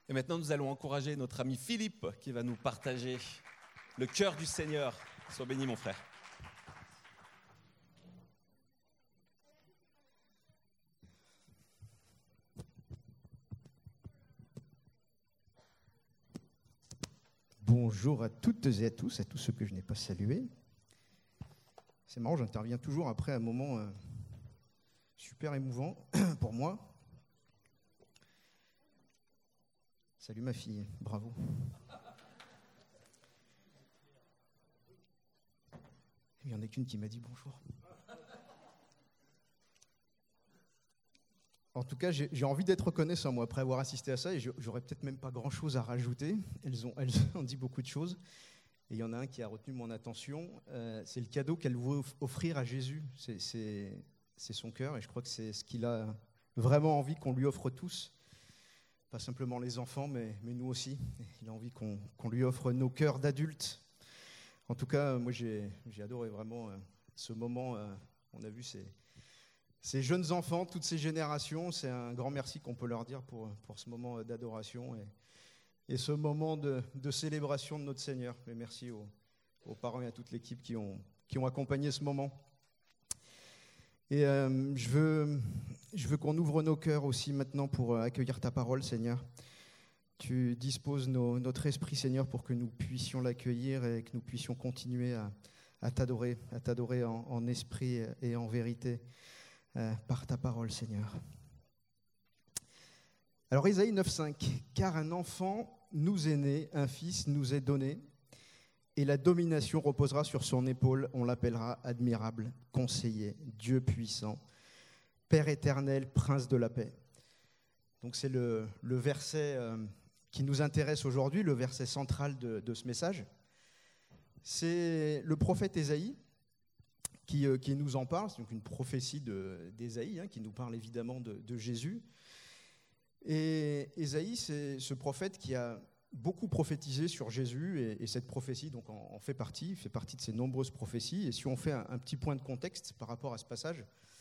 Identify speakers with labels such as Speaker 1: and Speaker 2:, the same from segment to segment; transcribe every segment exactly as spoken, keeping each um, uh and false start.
Speaker 1: Et maintenant, nous allons encourager notre ami Philippe qui va nous partager le cœur du Seigneur. Sois béni, mon frère.
Speaker 2: Bonjour à toutes et à tous, à tous ceux que je n'ai pas salués. C'est marrant, j'interviens toujours après un moment euh, super émouvant pour moi. Salut ma fille, bravo. Il n'y en a qu'une qui m'a dit bonjour. En tout cas, j'ai, j'ai envie d'être reconnaissant, moi, après avoir assisté à ça, et j'aurais peut-être même pas grand-chose à rajouter. Elles ont, elles ont dit beaucoup de choses. Et il y en a un qui a retenu mon attention. Euh, c'est le cadeau qu'elle veut offrir à Jésus. C'est, c'est, c'est son cœur, et je crois que c'est ce qu'il a vraiment envie qu'on lui offre tous. Pas simplement les enfants, mais, mais nous aussi. Il a envie qu'on, qu'on lui offre nos cœurs d'adultes. En tout cas, moi, j'ai, j'ai adoré vraiment euh, ce moment. Euh, on a vu ces, ces jeunes enfants, toutes ces générations. C'est un grand merci qu'on peut leur dire pour, pour ce moment d'adoration et, et ce moment de, de célébration de notre Seigneur. Et merci aux, aux parents et à toute l'équipe qui ont, qui ont accompagné ce moment. Et euh, je veux, je veux qu'on ouvre nos cœurs aussi maintenant pour accueillir ta parole, Seigneur. Tu disposes nos, notre esprit, Seigneur, pour que nous puissions l'accueillir et que nous puissions continuer à, à t'adorer, à t'adorer en, en esprit et en vérité euh, par ta parole, Seigneur. Alors, Ésaïe neuf cinq, « Car un enfant nous est né, un fils nous est donné, et la domination reposera sur son épaule. On l'appellera admirable, conseiller, Dieu puissant, Père éternel, prince de la paix. » Donc c'est le, le verset euh, qui nous intéresse aujourd'hui, le verset central de, de ce message. C'est le prophète Ésaïe qui, euh, qui nous en parle. C'est donc une prophétie de, d'Ésaïe hein, qui nous parle évidemment de, de Jésus. Et Ésaïe, c'est ce prophète qui a beaucoup prophétisé sur Jésus, et, et cette prophétie donc, en, en fait partie, fait partie de ces nombreuses prophéties. Et si on fait un, un petit point de contexte par rapport à ce passage,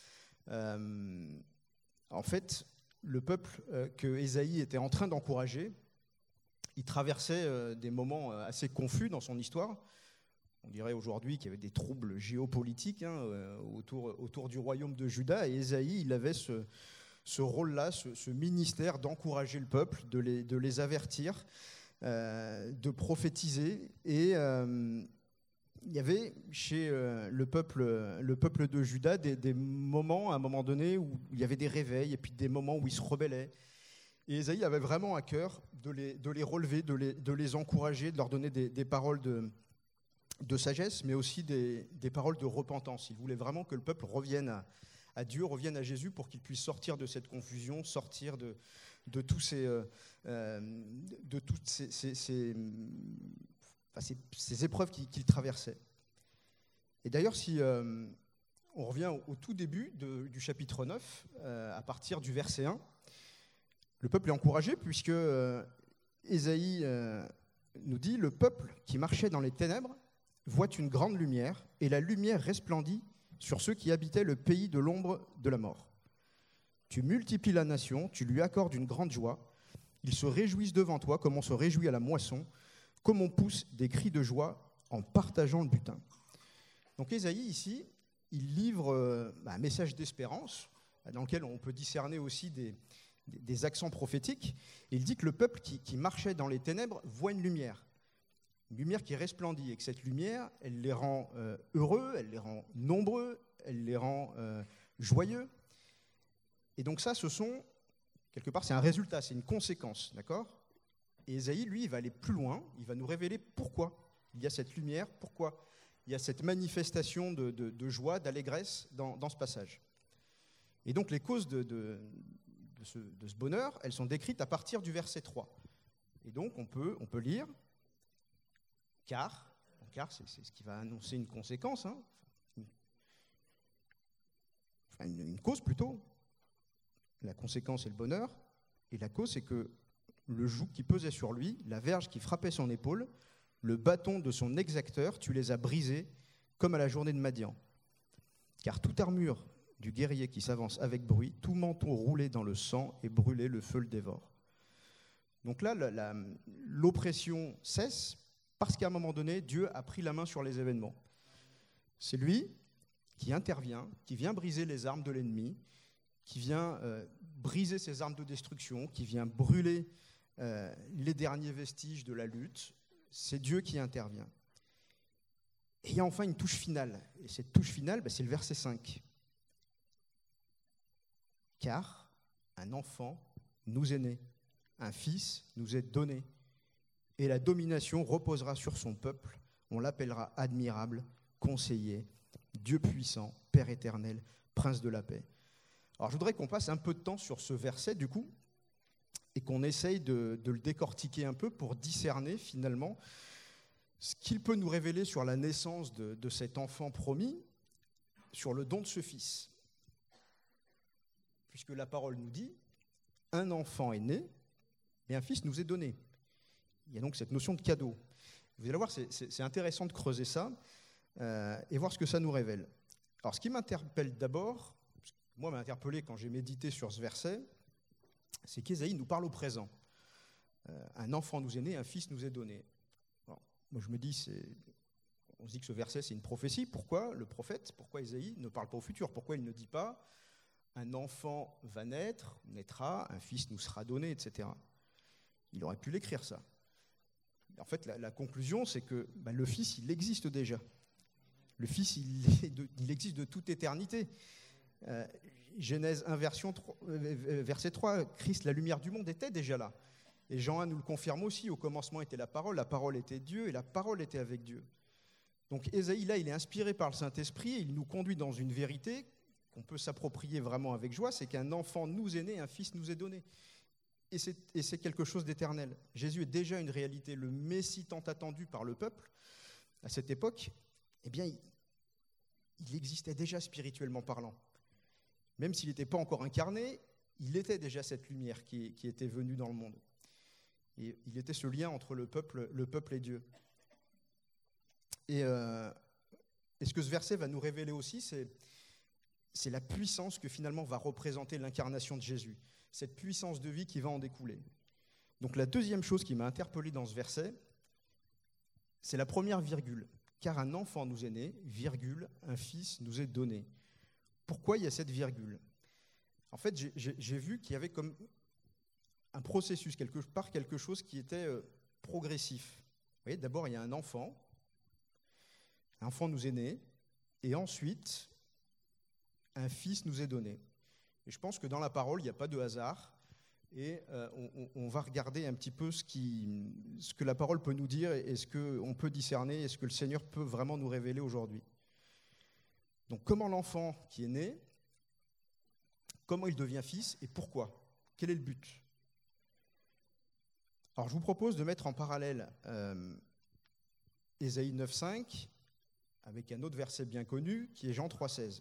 Speaker 2: euh, en fait, le peuple euh, que Ésaïe était en train d'encourager, il traversait euh, des moments euh, assez confus dans son histoire. On dirait aujourd'hui qu'il y avait des troubles géopolitiques hein, euh, autour, autour du royaume de Juda, et Ésaïe, il avait ce, ce rôle-là, ce, ce ministère d'encourager le peuple, de les, de les avertir, Euh, de prophétiser. Et euh, il y avait chez euh, le, peuple, le peuple de Juda des, des moments, à un moment donné, où il y avait des réveils, et puis des moments où ils se rebellaient. Et Ésaïe avait vraiment à cœur de les, de les relever, de les, de les encourager, de leur donner des, des paroles de, de sagesse, mais aussi des, des paroles de repentance. Il voulait vraiment que le peuple revienne à, à Dieu, revienne à Jésus, pour qu'il puisse sortir de cette confusion, sortir de... de tous ces, euh, de toutes ces, ces, ces, enfin ces, ces épreuves qu'il, qu'il traversait. Et d'ailleurs, si euh, on revient au, au tout début de, du chapitre neuf, euh, à partir du verset un, le peuple est encouragé, puisque euh, Ésaïe euh, nous dit « Le peuple qui marchait dans les ténèbres voit une grande lumière, et la lumière resplendit sur ceux qui habitaient le pays de l'ombre de la mort. Tu multiplies la nation, tu lui accordes une grande joie. Ils se réjouissent devant toi comme on se réjouit à la moisson, comme on pousse des cris de joie en partageant le butin. » Donc Ésaïe, ici, il livre euh, un message d'espérance, dans lequel on peut discerner aussi des, des, des accents prophétiques. Et il dit que le peuple qui, qui marchait dans les ténèbres voit une lumière, une lumière qui resplendit, et que cette lumière, elle les rend euh, heureux, elle les rend nombreux, elle les rend euh, joyeux. Et donc ça, ce sont, quelque part, c'est un résultat, c'est une conséquence, d'accord ? Et Ésaïe, lui, il va aller plus loin, il va nous révéler pourquoi il y a cette lumière, pourquoi il y a cette manifestation de, de, de joie, d'allégresse dans, dans ce passage. Et donc les causes de, de, de, ce, de ce bonheur, elles sont décrites à partir du verset trois. Et donc on peut, on peut lire, car, car c'est, c'est ce qui va annoncer une conséquence, hein, enfin une, une cause plutôt. La conséquence, c'est le bonheur, et la cause, c'est que le joug qui pesait sur lui, la verge qui frappait son épaule, le bâton de son exacteur, tu les as brisés comme à la journée de Madian. Car toute armure du guerrier qui s'avance avec bruit, tout menton roulé dans le sang et brûlé, le feu le dévore. Donc là, la, la, l'oppression cesse parce qu'à un moment donné, Dieu a pris la main sur les événements. C'est lui qui intervient, qui vient briser les armes de l'ennemi, qui vient euh, briser ses armes de destruction, qui vient brûler euh, les derniers vestiges de la lutte. C'est Dieu qui intervient. Et il y a enfin une touche finale. Et cette touche finale, ben, c'est le verset cinq. Car un enfant nous est né, un fils nous est donné, et la domination reposera sur son peuple. On l'appellera admirable, conseiller, Dieu puissant, Père éternel, Prince de la paix. Alors je voudrais qu'on passe un peu de temps sur ce verset du coup, et qu'on essaye de, de le décortiquer un peu pour discerner finalement ce qu'il peut nous révéler sur la naissance de, de cet enfant promis, sur le don de ce fils. Puisque la parole nous dit, un enfant est né et un fils nous est donné. Il y a donc cette notion de cadeau. Vous allez voir, c'est, c'est, c'est intéressant de creuser ça euh, et voir ce que ça nous révèle. Alors ce qui m'interpelle d'abord, moi m'a interpellé quand j'ai médité sur ce verset, c'est qu'Ésaïe nous parle au présent. Euh, un enfant nous est né, un fils nous est donné. Alors, moi je me dis, c'est, on se dit que ce verset c'est une prophétie. Pourquoi le prophète, pourquoi Ésaïe ne parle pas au futur? Pourquoi il ne dit pas un enfant va naître, naîtra, un fils nous sera donné, et cetera. Il aurait pu l'écrire ça. En fait, la, la conclusion, c'est que bah, le fils, il existe déjà. Le fils, il, est de, il existe de toute éternité. Euh, Genèse un, version trois, euh, verset trois, Christ, la lumière du monde, était déjà là. Et Jean un nous le confirme aussi, au commencement était la parole, la parole était Dieu, et la parole était avec Dieu. Donc Ésaïe, là, il est inspiré par le Saint-Esprit, et il nous conduit dans une vérité qu'on peut s'approprier vraiment avec joie, c'est qu'un enfant nous est né, un fils nous est donné. Et c'est, et c'est quelque chose d'éternel. Jésus est déjà une réalité. Le Messie tant attendu par le peuple, à cette époque, eh bien, il, il existait déjà spirituellement parlant. Même s'il n'était pas encore incarné, il était déjà cette lumière qui, qui était venue dans le monde. Et il était ce lien entre le peuple, le peuple et Dieu. Et, euh, et ce que ce verset va nous révéler aussi, c'est c'est la puissance que finalement va représenter l'incarnation de Jésus, cette puissance de vie qui va en découler. Donc la deuxième chose qui m'a interpellé dans ce verset, c'est la première virgule. Car un enfant nous est né, virgule, un fils nous est donné. Pourquoi il y a cette virgule? En fait, j'ai, j'ai, j'ai vu qu'il y avait comme un processus, quelque part quelque chose qui était euh, progressif. Vous voyez, d'abord il y a un enfant, un enfant nous est né, et ensuite un fils nous est donné. Et je pense que dans la parole, il n'y a pas de hasard. Et euh, on, on va regarder un petit peu ce, qui, ce que la parole peut nous dire et ce qu'on peut discerner et ce que le Seigneur peut vraiment nous révéler aujourd'hui. Donc, comment l'enfant qui est né, comment il devient fils et pourquoi? Quel est le but? Alors, je vous propose de mettre en parallèle euh, Ésaïe neuf cinq avec un autre verset bien connu qui est Jean trois seize.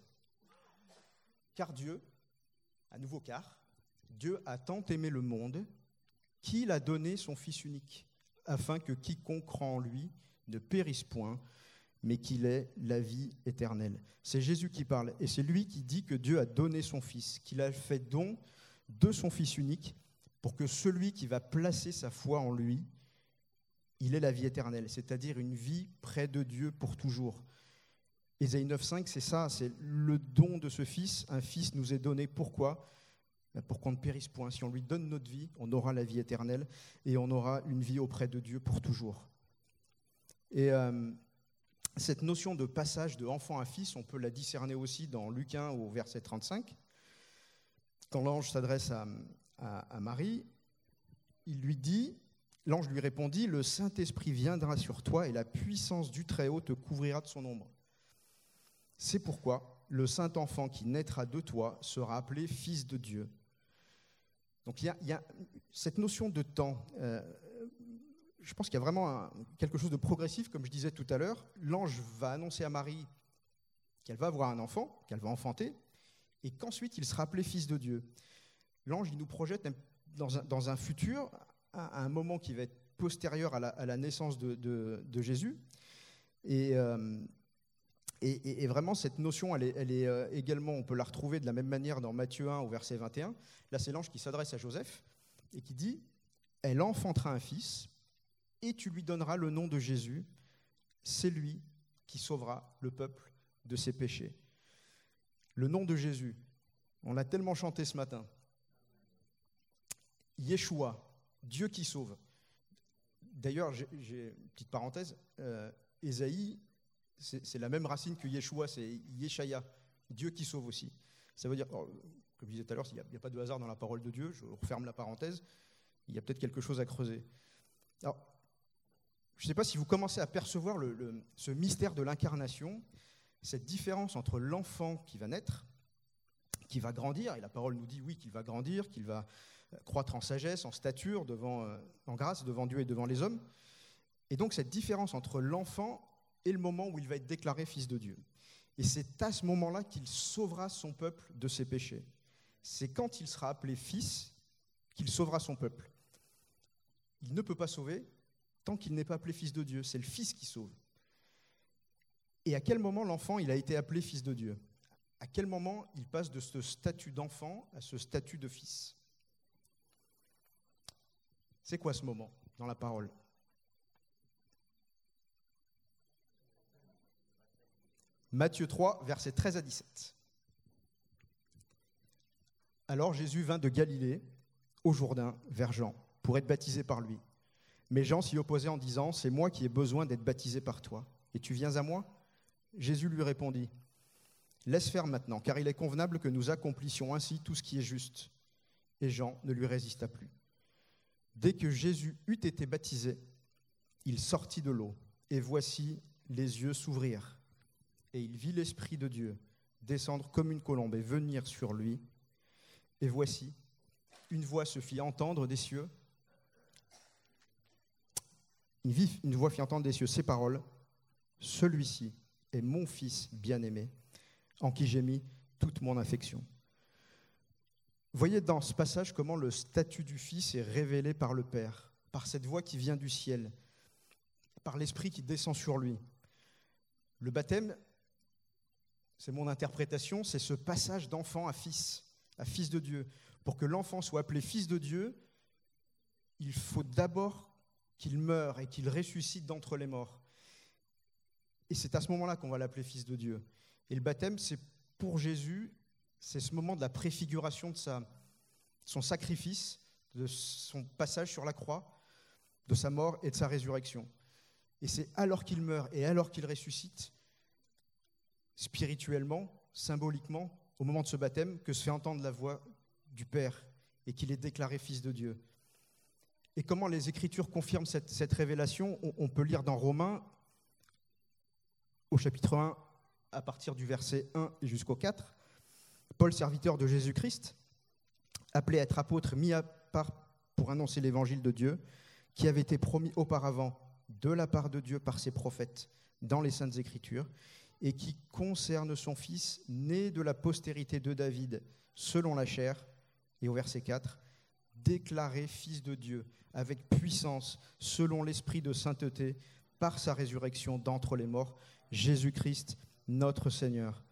Speaker 2: Car Dieu, à nouveau car, Dieu a tant aimé le monde qu'il a donné son Fils unique, afin que quiconque croit en lui ne périsse point, mais qu'il ait la vie éternelle. C'est Jésus qui parle, et c'est lui qui dit que Dieu a donné son Fils, qu'il a fait don de son Fils unique, pour que celui qui va placer sa foi en lui, il ait la vie éternelle, c'est-à-dire une vie près de Dieu pour toujours. Ésaïe neuf cinq, c'est ça, c'est le don de ce Fils. Un Fils nous est donné. Pourquoi? Pour qu'on ne périsse point. Si on lui donne notre vie, on aura la vie éternelle et on aura une vie auprès de Dieu pour toujours. Et euh, cette notion de passage de enfant à fils, on peut la discerner aussi dans Luc un au verset trente-cinq. Quand l'ange s'adresse à, à, à Marie, il lui dit, l'ange lui répondit, « Le Saint-Esprit viendra sur toi et la puissance du Très-Haut te couvrira de son ombre. C'est pourquoi le saint enfant qui naîtra de toi sera appelé fils de Dieu. » Donc il y a, il y a cette notion de temps. Euh, je pense qu'il y a vraiment un, quelque chose de progressif, comme je disais tout à l'heure. L'ange va annoncer à Marie qu'elle va avoir un enfant, qu'elle va enfanter, et qu'ensuite il sera appelé fils de Dieu. L'ange, il nous projette dans un, dans un futur, à un moment qui va être postérieur à la, à la naissance de, de, de Jésus. Et... Euh, Et, et vraiment, cette notion, elle est, elle est euh, également, on peut la retrouver de la même manière dans Matthieu un au verset vingt et un. Là, c'est l'ange qui s'adresse à Joseph et qui dit elle enfantera un fils, et tu lui donneras le nom de Jésus. C'est lui qui sauvera le peuple de ses péchés. Le nom de Jésus, on l'a tellement chanté ce matin. Yeshua, Dieu qui sauve. D'ailleurs, j'ai, j'ai une petite parenthèse, euh, Ésaïe, c'est, c'est la même racine que Yeshua, c'est Yeshaya, Dieu qui sauve aussi. Ça veut dire, alors, comme je disais tout à l'heure, il n'y a, a pas de hasard dans la parole de Dieu, je referme la parenthèse, il y a peut-être quelque chose à creuser. Alors, je ne sais pas si vous commencez à percevoir le, le, ce mystère de l'incarnation, cette différence entre l'enfant qui va naître, qui va grandir, et la parole nous dit oui qu'il va grandir, qu'il va croître en sagesse, en stature, devant, euh, en grâce devant Dieu et devant les hommes. Et donc cette différence entre l'enfant et le moment où il va être déclaré fils de Dieu. Et c'est à ce moment-là qu'il sauvera son peuple de ses péchés. C'est quand il sera appelé fils qu'il sauvera son peuple. Il ne peut pas sauver tant qu'il n'est pas appelé fils de Dieu. C'est le fils qui sauve. Et à quel moment l'enfant il a été appelé fils de Dieu ? À quel moment il passe de ce statut d'enfant à ce statut de fils ? C'est quoi ce moment dans la parole ? Matthieu trois, versets treize à dix-sept. Alors Jésus vint de Galilée au Jourdain vers Jean pour être baptisé par lui. Mais Jean s'y opposait en disant « C'est moi qui ai besoin d'être baptisé par toi. Et tu viens à moi ?» Jésus lui répondit « Laisse faire maintenant, car il est convenable que nous accomplissions ainsi tout ce qui est juste. » Et Jean ne lui résista plus. Dès que Jésus eut été baptisé, il sortit de l'eau, et voici les yeux s'ouvrirent. Et il vit l'Esprit de Dieu descendre comme une colombe et venir sur lui. Et voici, une voix se fit entendre des cieux. Une voix fit entendre des cieux ces paroles. Celui-ci est mon Fils bien-aimé, en qui j'ai mis toute mon affection. Voyez dans ce passage comment le statut du Fils est révélé par le Père, par cette voix qui vient du ciel, par l'Esprit qui descend sur lui. Le baptême, c'est mon interprétation, c'est ce passage d'enfant à fils, à fils de Dieu. Pour que l'enfant soit appelé fils de Dieu, il faut d'abord qu'il meure et qu'il ressuscite d'entre les morts. Et c'est à ce moment-là qu'on va l'appeler fils de Dieu. Et le baptême, c'est pour Jésus, c'est ce moment de la préfiguration de sa, son sacrifice, de son passage sur la croix, de sa mort et de sa résurrection. Et c'est alors qu'il meurt et alors qu'il ressuscite, spirituellement, symboliquement, au moment de ce baptême, que se fait entendre la voix du Père et qu'il est déclaré fils de Dieu. Et comment les Écritures confirment cette, cette révélation ? on, on peut lire dans Romains, au chapitre un, à partir du verset un jusqu'au quatre, Paul, serviteur de Jésus-Christ, appelé à être apôtre, mis à part pour annoncer l'évangile de Dieu, qui avait été promis auparavant de la part de Dieu par ses prophètes dans les Saintes Écritures, et qui concerne son Fils, né de la postérité de David, selon la chair, et au verset quatre, déclaré Fils de Dieu, avec puissance, selon l'esprit de sainteté, par sa résurrection d'entre les morts, Jésus-Christ, notre Seigneur.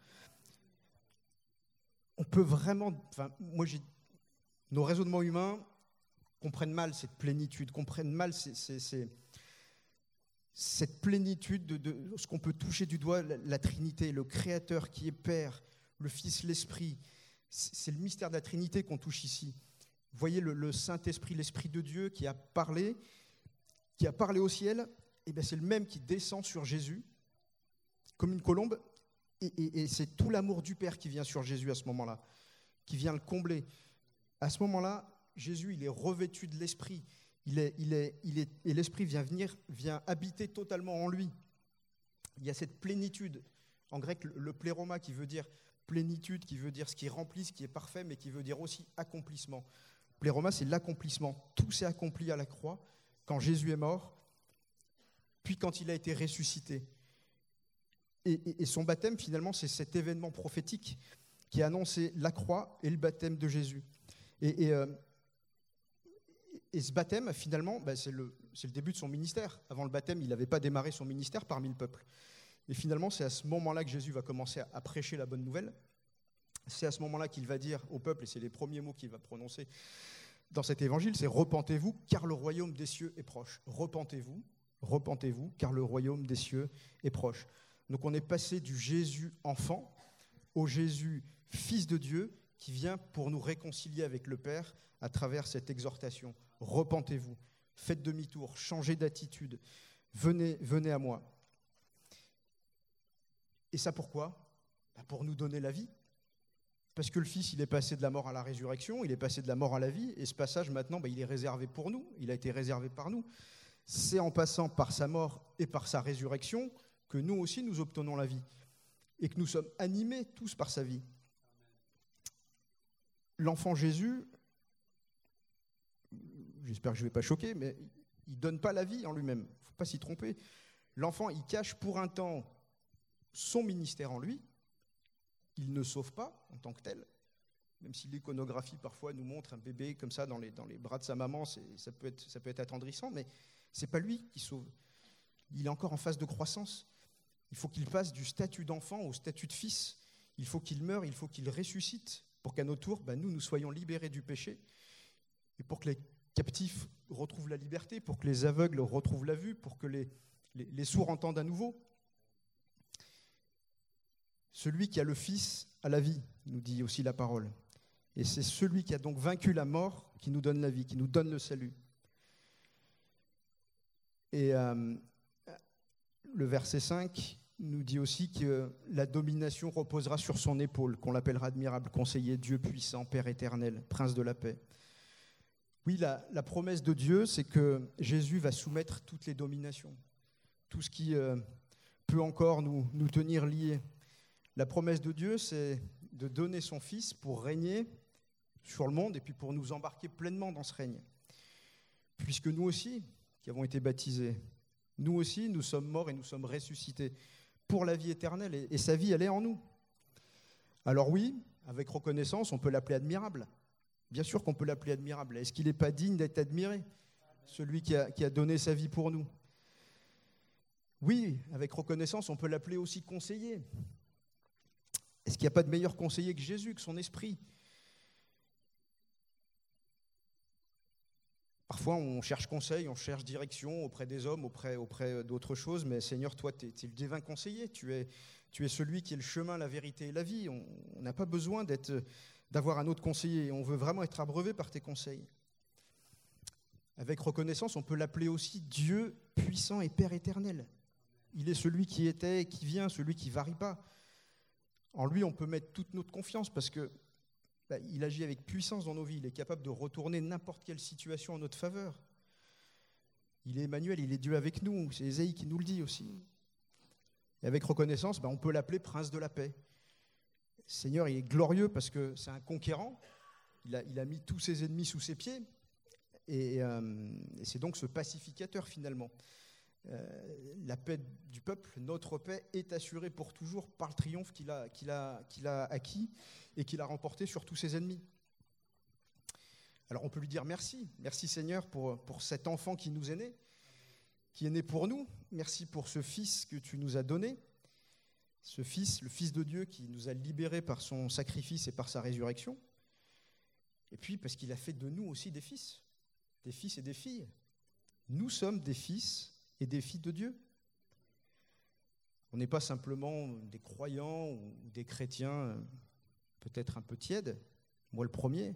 Speaker 2: On peut vraiment, enfin, moi j'ai, nos raisonnements humains comprennent mal cette plénitude, comprennent mal ces, ces, ces, cette plénitude de, de ce qu'on peut toucher du doigt, la, la Trinité, le Créateur qui est Père, le Fils, l'Esprit. C'est, c'est le mystère de la Trinité qu'on touche ici. Vous voyez le, le Saint-Esprit, l'Esprit de Dieu qui a parlé, qui a parlé au ciel, et bien c'est le même qui descend sur Jésus comme une colombe. Et, et, et c'est tout l'amour du Père qui vient sur Jésus à ce moment-là, qui vient le combler. À ce moment-là, Jésus, il est revêtu de l'Esprit. Il est, il est, il est, et l'Esprit vient venir, vient habiter totalement en lui. Il y a cette plénitude. En grec, le, le pléroma qui veut dire plénitude, qui veut dire ce qui remplit, ce qui est parfait, mais qui veut dire aussi accomplissement. Pléroma, c'est l'accomplissement. Tout s'est accompli à la croix quand Jésus est mort, puis quand il a été ressuscité. Et, et, et son baptême, finalement, c'est cet événement prophétique qui a annoncé la croix et le baptême de Jésus. Et, et, euh, et ce baptême, finalement, bah, c'est, le, c'est le début de son ministère. Avant le baptême, il n'avait pas démarré son ministère parmi le peuple. Et finalement, c'est à ce moment-là que Jésus va commencer à, à prêcher la bonne nouvelle. C'est à ce moment-là qu'il va dire au peuple, et c'est les premiers mots qu'il va prononcer, dans cet évangile, c'est « Repentez-vous, car le royaume des cieux est proche ». Repentez-vous, repentez-vous, car le royaume des cieux est proche. Donc on est passé du Jésus enfant au Jésus fils de Dieu qui vient pour nous réconcilier avec le Père à travers cette exhortation. Repentez-vous, faites demi-tour, changez d'attitude, venez, venez à moi. Et ça pourquoi ? Ben pour nous donner la vie. Parce que le Fils, il est passé de la mort à la résurrection, il est passé de la mort à la vie, et ce passage maintenant, ben, il est réservé pour nous, il a été réservé par nous. C'est en passant par sa mort et par sa résurrection que nous aussi nous obtenons la vie, et que nous sommes animés tous par sa vie. L'enfant Jésus, j'espère que je ne vais pas choquer, mais il ne donne pas la vie en lui-même, il ne faut pas s'y tromper. L'enfant, il cache pour un temps son ministère en lui. Il ne sauve pas en tant que tel, même si l'iconographie parfois nous montre un bébé comme ça dans les, dans les bras de sa maman, c'est, ça, peut être, ça peut être attendrissant, mais ce n'est pas lui qui sauve. Il est encore en phase de croissance. Il faut qu'il passe du statut d'enfant au statut de fils. Il faut qu'il meure, il faut qu'il ressuscite pour qu'à notre tour, ben, nous, nous soyons libérés du péché et pour que les captifs retrouvent la liberté, pour que les aveugles retrouvent la vue, pour que les, les, les sourds entendent à nouveau. Celui qui a le Fils a la vie, nous dit aussi la parole. Et c'est celui qui a donc vaincu la mort qui nous donne la vie, qui nous donne le salut. Et euh, le verset cinq nous dit aussi que la domination reposera sur son épaule, qu'on l'appellera admirable, conseiller, Dieu puissant, Père éternel, Prince de la paix. Oui, la, la promesse de Dieu, c'est que Jésus va soumettre toutes les dominations, tout ce qui euh, peut encore nous, nous tenir liés. La promesse de Dieu, c'est de donner son Fils pour régner sur le monde et puis pour nous embarquer pleinement dans ce règne. Puisque nous aussi, qui avons été baptisés, nous aussi, nous sommes morts et nous sommes ressuscités pour la vie éternelle et, et sa vie, elle est en nous. Alors oui, avec reconnaissance, on peut l'appeler admirable. Bien sûr qu'on peut l'appeler admirable. Est-ce qu'il n'est pas digne d'être admiré, celui qui a, qui a donné sa vie pour nous ? Oui, avec reconnaissance, on peut l'appeler aussi conseiller. Est-ce qu'il n'y a pas de meilleur conseiller que Jésus, que son esprit ? Parfois, on cherche conseil, on cherche direction auprès des hommes, auprès, auprès d'autres choses, mais Seigneur, toi, tu es, tu es le divin conseiller, tu es, tu es celui qui est le chemin, la vérité et la vie. On n'a pas besoin d'être, d'avoir un autre conseiller, on veut vraiment être abreuvé par tes conseils. Avec reconnaissance, on peut l'appeler aussi Dieu puissant et Père éternel. Il est celui qui était et qui vient, celui qui ne varie pas. En lui, on peut mettre toute notre confiance parce que bah, il agit avec puissance dans nos vies. Il est capable de retourner n'importe quelle situation en notre faveur. Il est Emmanuel, il est Dieu avec nous. C'est Ésaïe qui nous le dit aussi. Et avec reconnaissance, bah, on peut l'appeler Prince de la paix. Seigneur, il est glorieux parce que c'est un conquérant. Il a, il a mis tous ses ennemis sous ses pieds. Et, euh, et c'est donc ce pacificateur finalement. Euh, la paix du peuple, notre paix, est assurée pour toujours par le triomphe qu'il a, qu'il a, qu'il a acquis et qu'il a remporté sur tous ses ennemis. Alors on peut lui dire merci, merci Seigneur pour, pour cet enfant qui nous est né, qui est né pour nous. Merci pour ce Fils que tu nous as donné, ce Fils, le Fils de Dieu qui nous a libérés par son sacrifice et par sa résurrection. Et puis parce qu'il a fait de nous aussi des fils, des fils et des filles. Nous sommes des fils et des filles de Dieu. On n'est pas simplement des croyants ou des chrétiens peut-être un peu tièdes, moi le premier.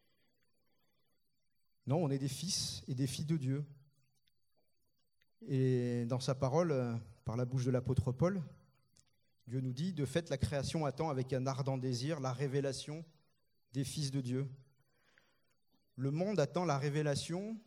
Speaker 2: Non, on est des fils et des filles de Dieu. Et dans sa parole, par la bouche de l'apôtre Paul, Dieu nous dit, de fait, la création attend avec un ardent désir la révélation des fils de Dieu. Le monde attend la révélation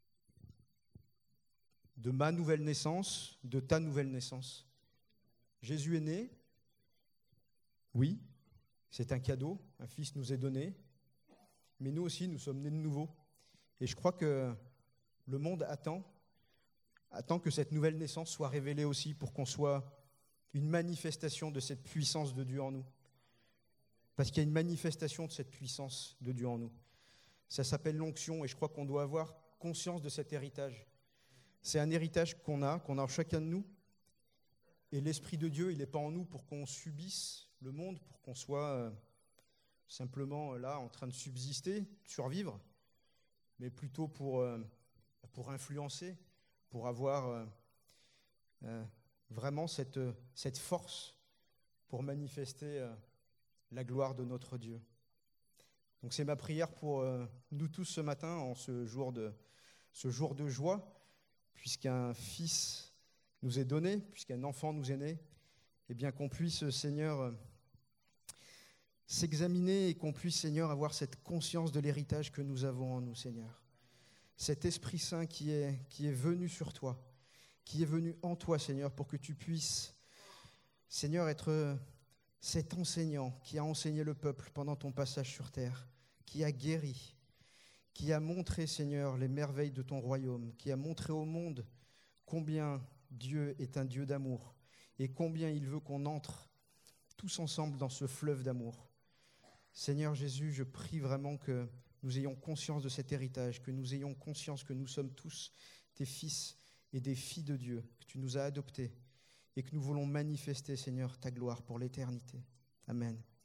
Speaker 2: de ma nouvelle naissance, de ta nouvelle naissance. Jésus est né, oui, c'est un cadeau, un fils nous est donné, mais nous aussi, nous sommes nés de nouveau. Et je crois que le monde attend, attend que cette nouvelle naissance soit révélée aussi pour qu'on soit une manifestation de cette puissance de Dieu en nous. Parce qu'il y a une manifestation de cette puissance de Dieu en nous. Ça s'appelle l'onction et je crois qu'on doit avoir conscience de cet héritage. C'est un héritage qu'on a, qu'on a en chacun de nous. Et l'Esprit de Dieu, il n'est pas en nous pour qu'on subisse le monde, pour qu'on soit euh, simplement là en train de subsister, de survivre. mais plutôt pour, euh, pour influencer, pour avoir euh, euh, vraiment cette, cette force pour manifester euh, la gloire de notre Dieu. Donc c'est ma prière pour euh, nous tous ce matin, en ce jour de, ce jour de joie, puisqu'un fils nous est donné, puisqu'un enfant nous est né, et bien qu'on puisse, Seigneur, euh, s'examiner et qu'on puisse, Seigneur, avoir cette conscience de l'héritage que nous avons en nous, Seigneur. Cet Esprit Saint qui est, qui est venu sur toi, qui est venu en toi, Seigneur, pour que tu puisses, Seigneur, être cet enseignant qui a enseigné le peuple pendant ton passage sur terre, qui a guéri, qui a montré, Seigneur, les merveilles de ton royaume, qui a montré au monde combien Dieu est un Dieu d'amour et combien il veut qu'on entre tous ensemble dans ce fleuve d'amour. Seigneur Jésus, je prie vraiment que nous ayons conscience de cet héritage, que nous ayons conscience que nous sommes tous tes fils et des filles de Dieu, que tu nous as adoptés et que nous voulons manifester, Seigneur, ta gloire pour l'éternité. Amen.